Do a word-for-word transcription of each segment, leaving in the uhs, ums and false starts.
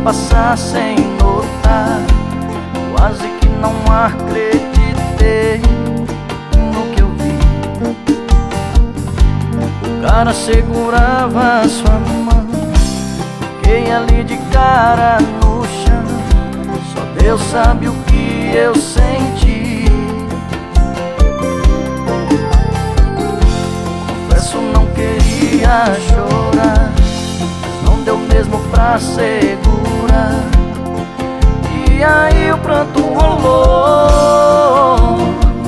passar sem notar. Quase que não acreditei no que eu vi. O cara segurava sua mão, fiquei ali de cara no chão. Só Deus sabe o que eu senti. Confesso, não queria chorar, mas não deu mesmo pra segurar. E aí o pranto rolou.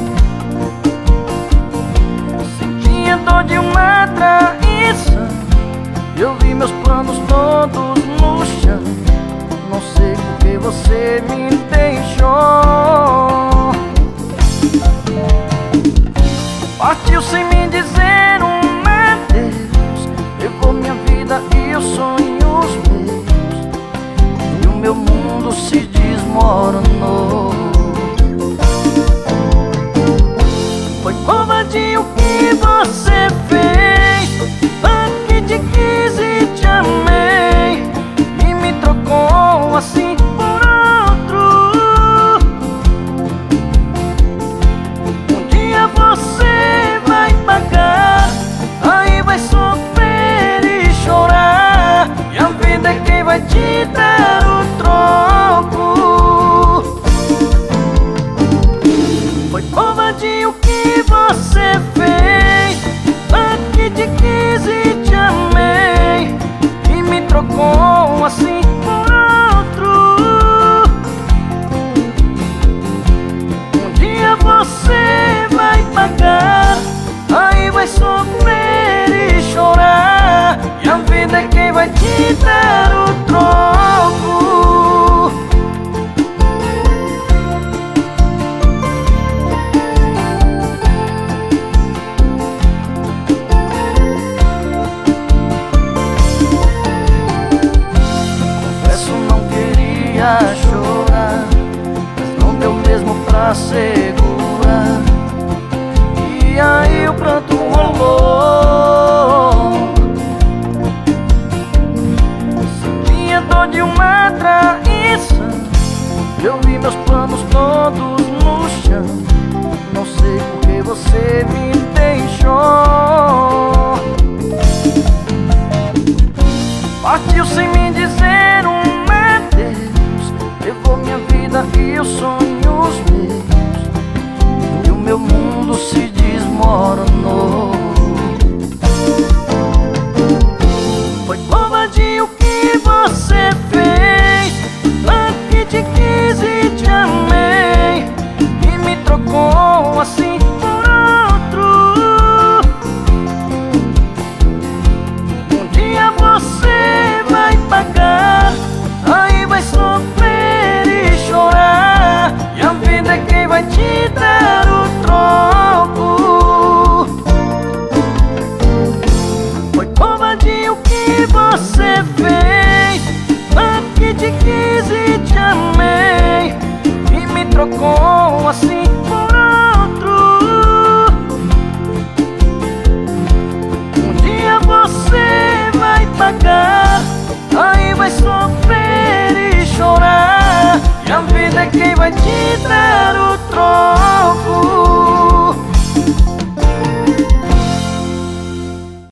Senti a dor de uma traição. Eu vi meus planos todos no chão. Não sei por que você me deixou. Partiu sem me dizer um adeus. Levou minha vida e os sonhos meus, e o meu mundo se desmoronou. Foi covardia o que você fez. Tanto te quis e te amei, e me trocou assim por outro. Um dia você vai pagar, aí vai sofrer e chorar, e a vida é quem vai te dar o troco. Foi covardia o que você fez. Tanto te quis e te amei, e me trocou assim por outro. Um dia você vai pagar, aí vai sofrer e chorar, e a vida é quem vai te dar o troco. Confesso, não queria chorar, mas não deu mesmo pra segurar. E aí o pranto rolou. Senti a dor de uma traição. Eu vi meus planos todos no chão. Não sei por que você me deixou. Partiu sem me dizer um adeus. Levou minha vida e os sonhos meus, e o meu mundo se desmoronou. Foi covardia o que você fez. Tanto que te quis e te amei, e me trocou assim por outro. Um dia você vai pagar, aí vai sofrer e chorar, e a vida é quem vai te dar o troco. Foi covardia o que você fez. Tanto que te quis e te amei, e me trocou assim por outro. Um dia você vai pagar, aí vai sofrer e chorar, e a vida é quem vai te dar o troco.